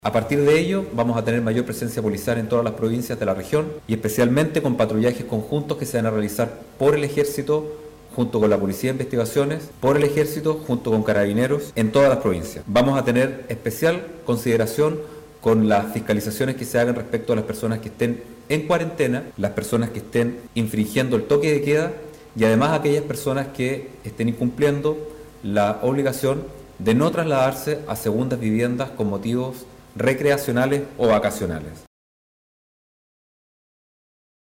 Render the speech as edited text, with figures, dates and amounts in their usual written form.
A partir de ello, vamos a tener mayor presencia policial en todas las provincias de la región y especialmente con patrullajes conjuntos que se van a realizar por el Ejército junto con la Policía de Investigaciones, por el Ejército junto con Carabineros en todas las provincias. Vamos a tener especial consideración con las fiscalizaciones que se hagan respecto a las personas que estén en cuarentena, las personas que estén infringiendo el toque de queda y además aquellas personas que estén incumpliendo la obligación de no trasladarse a segundas viviendas con motivos recreacionales o vacacionales.